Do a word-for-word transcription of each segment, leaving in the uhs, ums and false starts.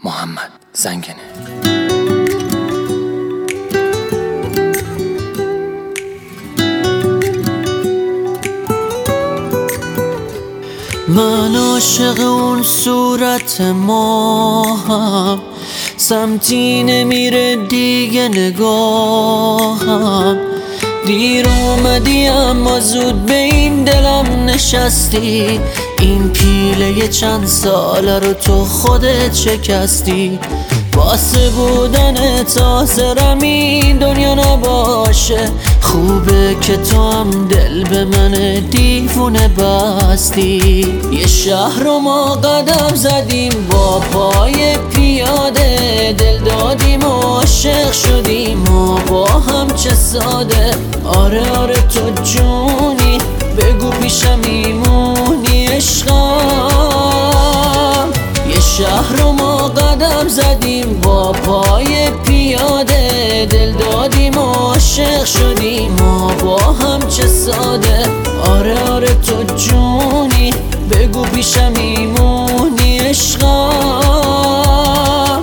محمد زنگنه. من عاشق اون صورت ماهم، سمتی نمیره دیگه نگاهم. دیر اومدی اما زود به این دلم نشستی، این پیله چند ساله رو تو خودت شکستی. واسه بودن تازه رمی دنیا نباشه، خوبه که تو هم دل به من دیوونه بستی. یه شهر رو ما قدم زدیم با پای پیاده، دل دادیم و عاشق شدیم و با هم چه ساده. آره آره تو جونی، بگو پیشم میمونی عشقم. یه شهر رو ما قدم زدیم با پای پیاده، دل دادیم و عاشق شدیم و با هم چه ساده. آره آره تو جونی، بگو پیشم میمونی عشقم.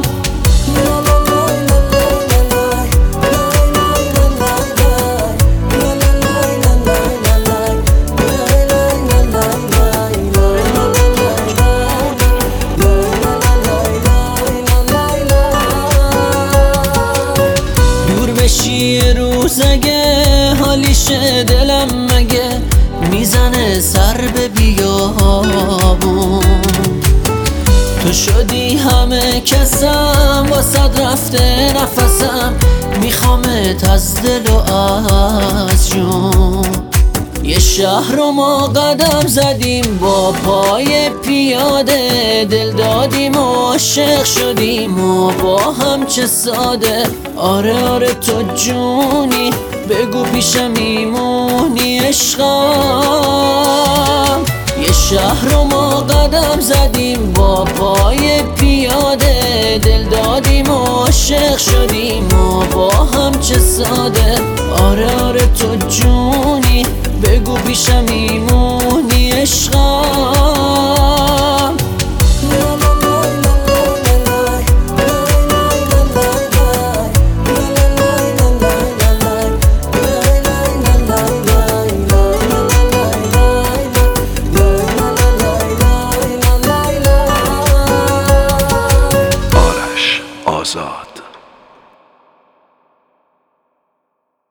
بشی روز اگه حالیشه دلم مگه میزنه سر به بیابون. تو شدی همه کسم، واسد رفته نفسم، میخوامت از دل و از جون. یه شهر رو ما قدم زدیم با پای پیاده، دل دادیم و عاشق شدیم و با هم چه ساده. آره آره تو جونی، بگو پیشم میمونی عشقم. یه شهر رو ما قدم زدیم با پای پیاده، دل دادیم و عاشق شدیم و با هم چه ساده. آره آره تو جونی، بگو پیشم میمونی